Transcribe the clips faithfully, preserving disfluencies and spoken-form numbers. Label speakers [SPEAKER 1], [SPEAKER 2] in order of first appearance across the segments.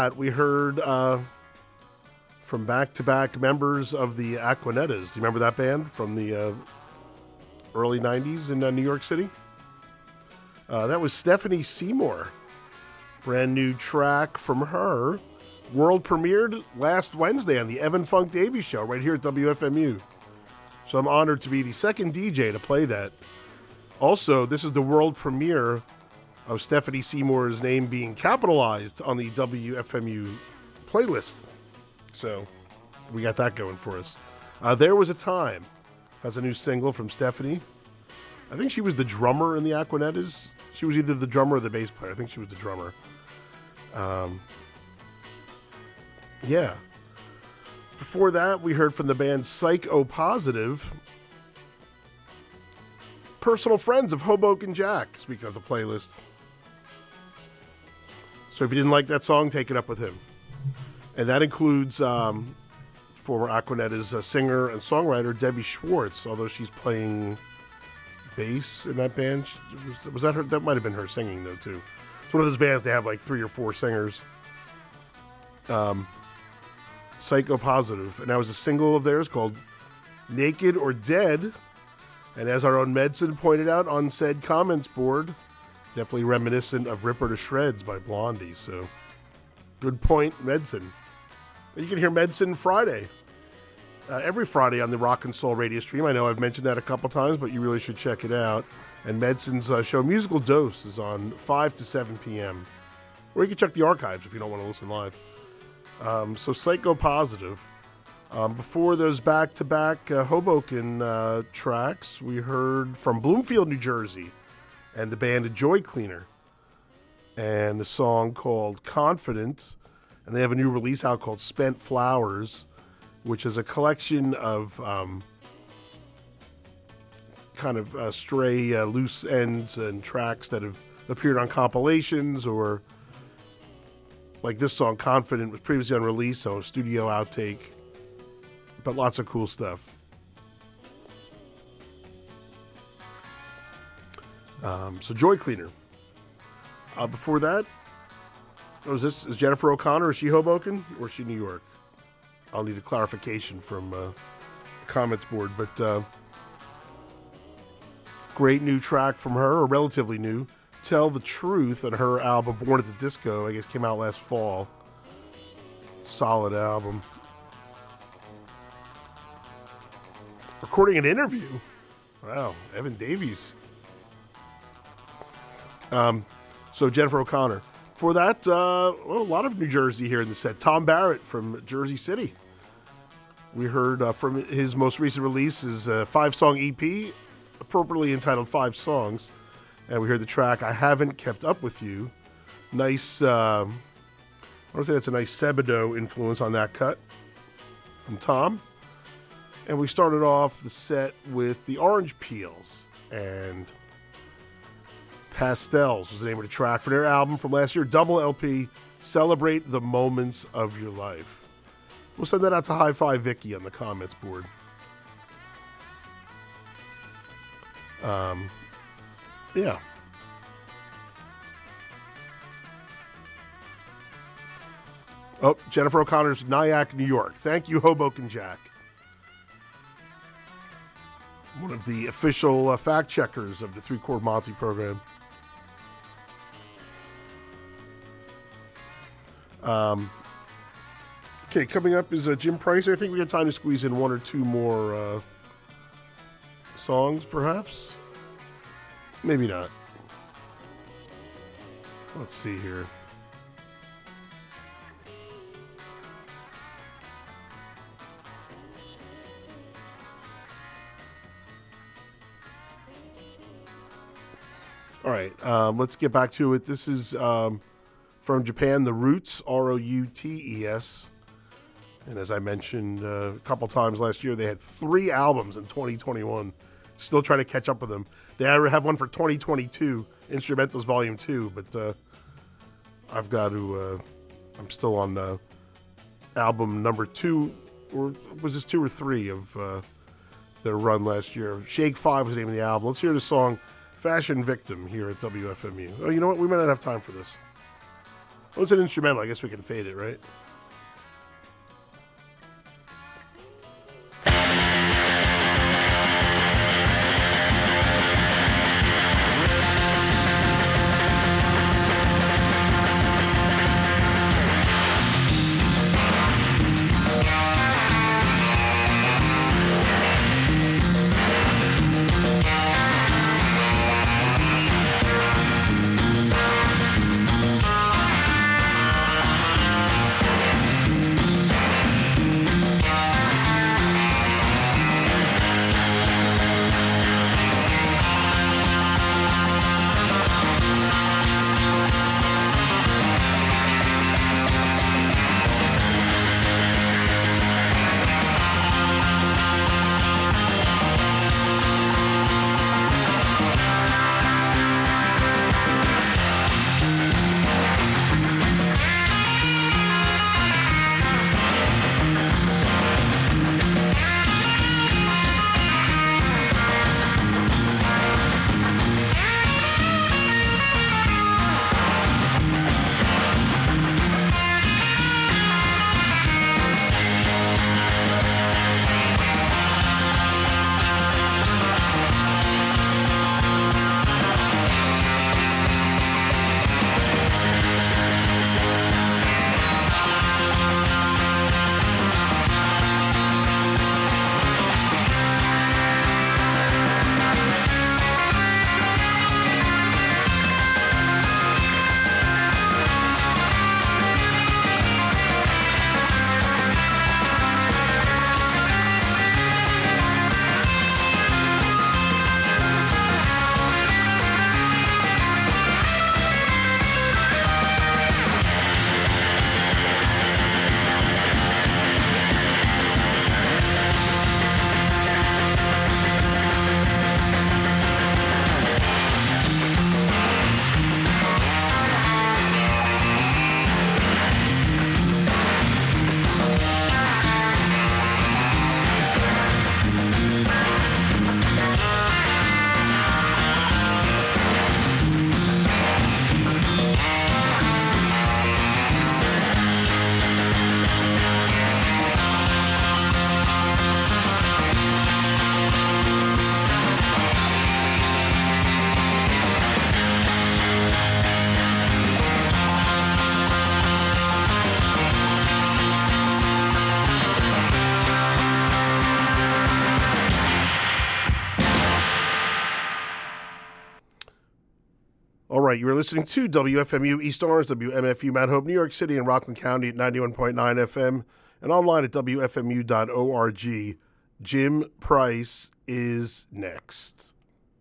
[SPEAKER 1] We heard uh, from back-to-back members of the Aquanettas. Do you remember that band from the uh, early nineties in uh, New York City? Uh, that was Stephanie Seymour. Brand new track from her. World premiered last Wednesday on the Evan Funk Davies Show right here at W F M U. So I'm honored to be the second D J to play that. Also, this is the world premiere of Stephanie Seymour's name being capitalized on the W F M U playlist. So we got that going for us. Uh, There Was a Time has a new single from Stephanie. I think she was the drummer in the Aquanettas. She was either the drummer or the bass player. I think she was the drummer. Um, yeah. Before that, we heard from the band Psycho Positive. Personal friends of Hoboken Jack, speaking of the playlist. So if you didn't like that song, take it up with him. And that includes um, former Aquanettas uh, singer and songwriter Debbie Schwartz, although she's playing bass in that band. Was, was that her? That might have been her singing, though, too. It's one of those bands, they have like three or four singers. Um, Psycho Positive. And that was a single of theirs called Naked or Dead. And as our own Medson pointed out on said comments board, definitely reminiscent of Ripper to Shreds by Blondie. So, good point, Medson. You can hear Medson Friday. Uh, every Friday on the Rock and Soul radio stream. I know I've mentioned that a couple times, but you really should check it out. And Medson's uh, show, Musical Dose, is on five to seven p.m. Or you can check the archives if you don't want to listen live. Um, so, Psycho Positive. Um, before those back-to-back uh, Hoboken uh, tracks, we heard from Bloomfield, New Jersey, and the band Joy Cleaner, and a song called Confident, and they have a new release out called Spent Flowers, which is a collection of um, kind of uh, stray uh, loose ends and tracks that have appeared on compilations, or like this song, Confident, was previously unreleased, so a studio outtake, but lots of cool stuff. Um, so Joy Cleaner. Uh, before that, was this is Jennifer O'Connor? Is she Hoboken or is she New York? I'll need a clarification from uh, the comments board. But uh, great new track from her, or relatively new. Tell the Truth, on her album Born at the Disco. I guess came out last fall. Solid album. Recording an interview. Wow, Evan Davies. Um, so Jennifer O'Connor. For that, uh, well, a lot of New Jersey here in the set. Tom Barrett from Jersey City. We heard uh, from his most recent release, his uh, five-song E P, appropriately entitled Five Songs. And we heard the track I Haven't Kept Up With You. Nice, uh, I want to say that's a nice Sebadoh influence on that cut from Tom. And we started off the set with the Orange Peels, and Pastels was the name of the track for their album from last year, double L P, Celebrate the Moments of Your Life. We'll send that out to Hi-Fi Vicky on the comments board. Um, yeah. Oh, Jennifer O'Connor's Nyack, New York. Thank you, Hoboken Jack. One of the official uh, fact checkers of the Three Chord Monty program. Um, okay, coming up is uh, Jim Price. I think we got time to squeeze in one or two more uh, songs, perhaps. Maybe not. Let's see here. All right, um, let's get back to it. This is um, from Japan, The Roots, R O U T E S. And as I mentioned uh, a couple times last year, they had three albums in twenty twenty-one. Still trying to catch up with them. They have one for twenty twenty-two, Instrumentals Volume two, but uh, I've got to, uh, I'm still on uh, album number two, or was this two or three of uh, their run last year? Shake five was the name of the album. Let's hear the song Fashion Victim here at W F M U. Oh, you know what? We might not have time for this. Well, it's an instrumental. I guess we can fade it, right? All right, you are listening to W F M U East Orange, W M F U Mount Hope, New York City, and Rockland County at ninety-one point nine F M, and online at W F M U dot org. Jim Price is next.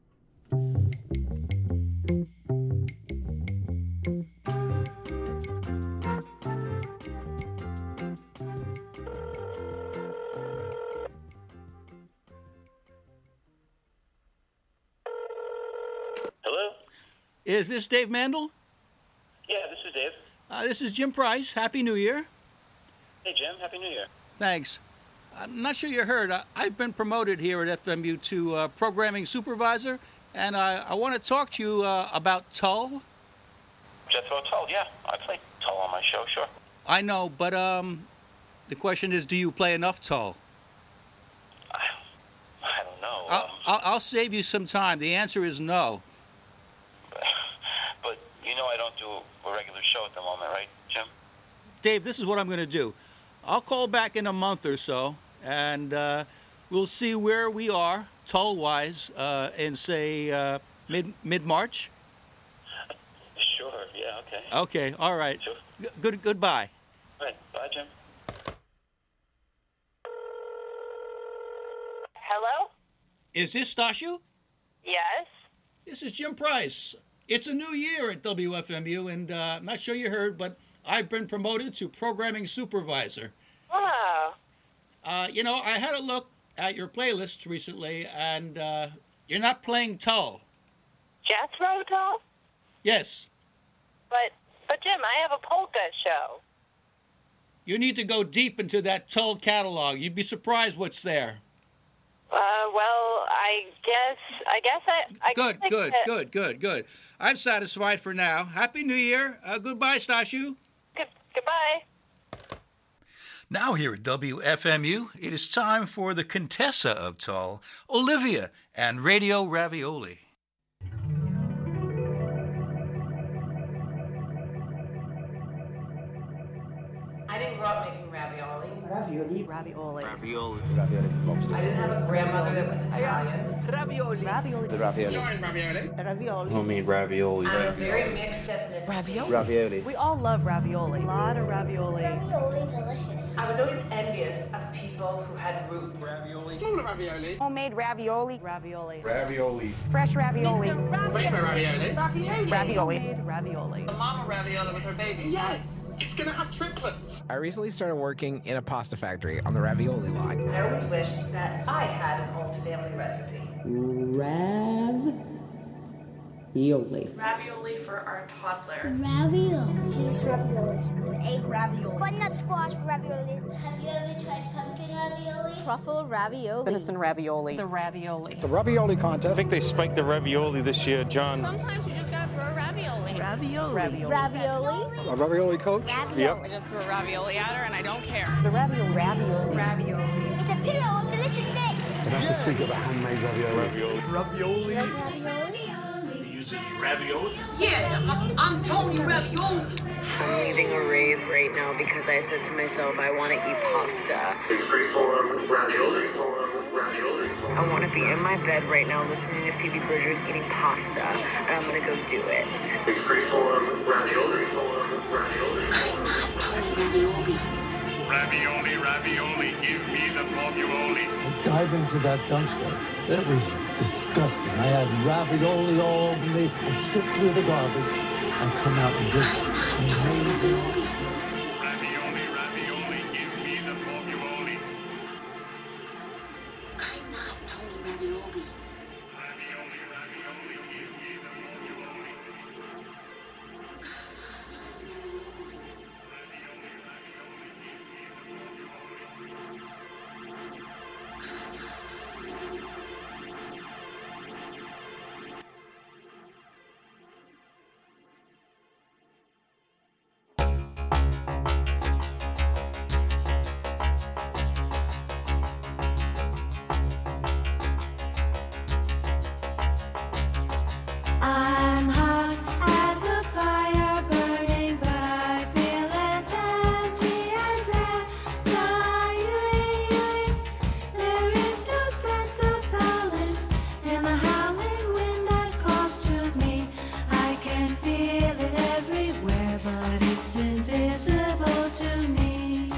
[SPEAKER 2] Hello?
[SPEAKER 3] Is this Dave Mandel?
[SPEAKER 2] Yeah, this is Dave.
[SPEAKER 3] Uh, this is Jim Price. Happy New Year.
[SPEAKER 2] Hey, Jim. Happy New Year.
[SPEAKER 3] Thanks. I'm not sure you heard. I, I've been promoted here at F M U to uh, programming supervisor, and I, I want to talk to you uh, about Tull.
[SPEAKER 2] Jethro Tull, yeah. I play Tull on my show, sure.
[SPEAKER 3] I know, but um, the question is, do you play enough Tull?
[SPEAKER 2] I, I don't know.
[SPEAKER 3] I'll,
[SPEAKER 2] Um,
[SPEAKER 3] I'll, I'll save you some time. The answer is no.
[SPEAKER 2] but, but you know I don't do a regular show at the moment, right, Jim?
[SPEAKER 3] Dave, this is what I'm going to do. I'll call back in a month or so, and uh, we'll see where we are, Tull-wise, uh, in, say, uh, mid, mid-March.
[SPEAKER 2] Sure, yeah, okay.
[SPEAKER 3] Okay, all right.
[SPEAKER 2] Sure.
[SPEAKER 3] G- good, goodbye.
[SPEAKER 2] All right, bye, Jim.
[SPEAKER 4] Hello?
[SPEAKER 3] Is this Stashu?
[SPEAKER 4] Yes?
[SPEAKER 3] This is Jim Price. It's a new year at W F M U, and uh, I'm not sure you heard, but I've been promoted to programming supervisor.
[SPEAKER 4] Oh.
[SPEAKER 3] Uh, you know, I had a look at your playlist recently, and uh, you're not playing Tull.
[SPEAKER 4] Jethro Tull?
[SPEAKER 3] Yes,
[SPEAKER 4] But, but Jim, I have a polka show.
[SPEAKER 3] you need to go deep into that Tull catalog. You'd be surprised what's there.
[SPEAKER 4] Uh, well, I guess, I guess I, I
[SPEAKER 3] Good,
[SPEAKER 4] guess I
[SPEAKER 3] good,
[SPEAKER 4] could-
[SPEAKER 3] good, good, good. I'm satisfied for now. Happy New Year. Uh, goodbye, Stashu.
[SPEAKER 4] Good, goodbye.
[SPEAKER 3] Now here at W F M U, it is time for the Contessa of Tull, Olivia, and Radio Ravioli.
[SPEAKER 5] I didn't grow up making ravioli.
[SPEAKER 6] Ravioli. Ravioli.
[SPEAKER 7] Ravioli.
[SPEAKER 5] I didn't have a grandmother that was Italian.
[SPEAKER 6] Ravioli. Ravioli.
[SPEAKER 7] The ravioli.
[SPEAKER 6] Ravioli. Ravioli.
[SPEAKER 7] Homemade ravioli.
[SPEAKER 5] I'm a very mixed ethnicity.
[SPEAKER 6] Ravioli.
[SPEAKER 7] Ravioli.
[SPEAKER 6] We all love ravioli. A lot of ravioli.
[SPEAKER 8] Ravioli delicious.
[SPEAKER 5] I was always envious of people who had roots.
[SPEAKER 9] Ravioli. Small ravioli.
[SPEAKER 6] Homemade ravioli. Ravioli.
[SPEAKER 7] Ravioli.
[SPEAKER 6] Fresh ravioli.
[SPEAKER 9] Mister Ravioli.
[SPEAKER 6] Ravioli. Ravioli. Homemade ravioli.
[SPEAKER 9] The mama ravioli with her baby. Yes. It's gonna have triplets.
[SPEAKER 10] I recently started working in a pasta factory on the ravioli line.
[SPEAKER 5] I always wished that I had an old family recipe.
[SPEAKER 11] Ravioli.
[SPEAKER 12] Ravioli for our toddler.
[SPEAKER 8] Ravioli. Cheese raviolis. Egg raviolis. Butternut squash raviolis. Have you ever tried pumpkin ravioli?
[SPEAKER 11] Truffle ravioli.
[SPEAKER 6] Venison ravioli.
[SPEAKER 11] The ravioli.
[SPEAKER 10] The ravioli contest.
[SPEAKER 13] I think they spiked the ravioli this year, John.
[SPEAKER 11] Sometimes you just gotta throw ravioli. Ravioli. Ravioli.
[SPEAKER 8] Ravioli.
[SPEAKER 10] A ravioli coach?
[SPEAKER 8] Ravioli.
[SPEAKER 13] Yep.
[SPEAKER 11] I just threw ravioli at her and I don't care.
[SPEAKER 6] The ravioli. Ravioli.
[SPEAKER 11] Ravioli.
[SPEAKER 8] It's a pillow of deliciousness.
[SPEAKER 10] And that's the secret of handmade ravioli.
[SPEAKER 13] Ravioli.
[SPEAKER 8] Ravioli.
[SPEAKER 9] Ravioli?
[SPEAKER 12] Yeah, I'm, I'm Tony Ravioli.
[SPEAKER 14] I'm leaving a rave right now because I said to myself, I want to eat pasta.
[SPEAKER 9] Ravioli. Ravioli.
[SPEAKER 14] I want to be in my bed right now listening to Phoebe Bridgers eating pasta, and I'm going to go do it.
[SPEAKER 9] Ravioli. Ravioli.
[SPEAKER 12] I'm not Tony Ravioli.
[SPEAKER 9] Ravioli, ravioli, give me the ravioli.
[SPEAKER 15] Dive into that dumpster. It was disgusting. I had ravioli all over me. I sift through the garbage and come out with this amazing.
[SPEAKER 9] Ravioli, ravioli, give me the ravioli.
[SPEAKER 12] I'm not Tony Ravioli.
[SPEAKER 9] Ravioli, ravioli, give me the ravioli.
[SPEAKER 8] I'm hot as a fire burning, but feel as empty as air. Tiring, there is no sense of balance in the howling wind that calls to me. I can feel it everywhere, but it's invisible to me.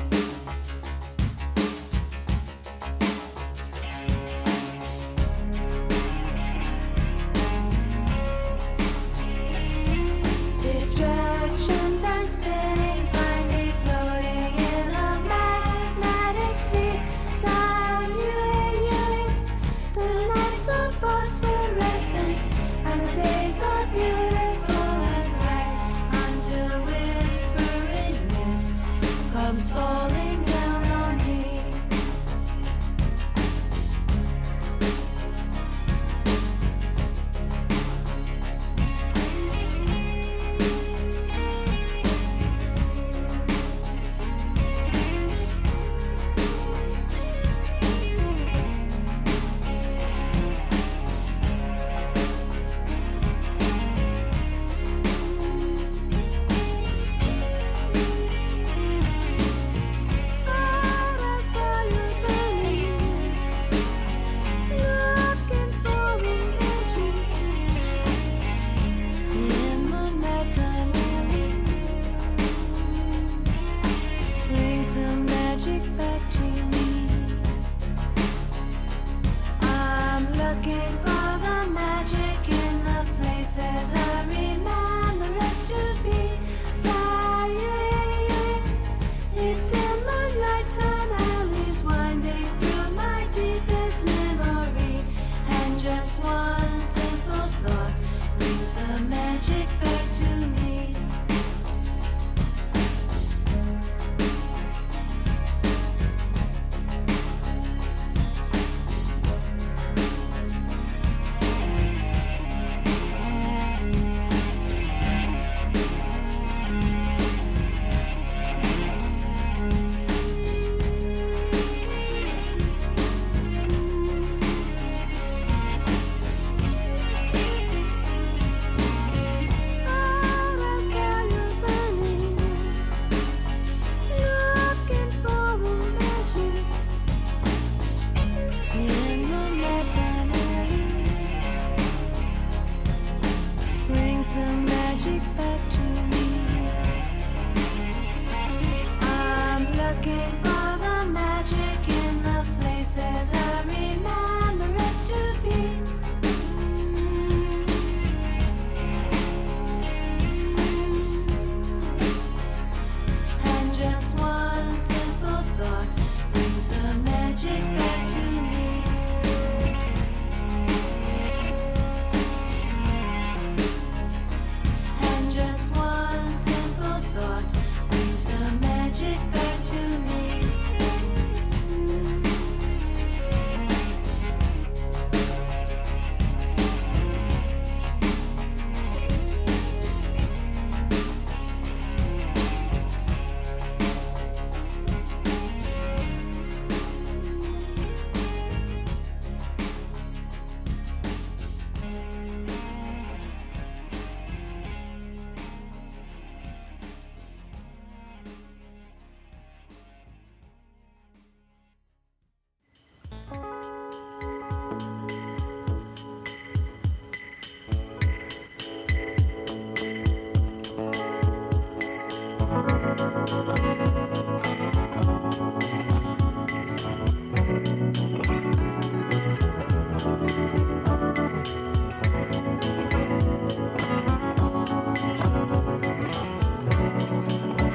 [SPEAKER 8] Distractions and spinning, find me floating in a magnetic sea. Silent, the nights are phosphorescent, and the days are beautiful and bright, until whispering mist comes falling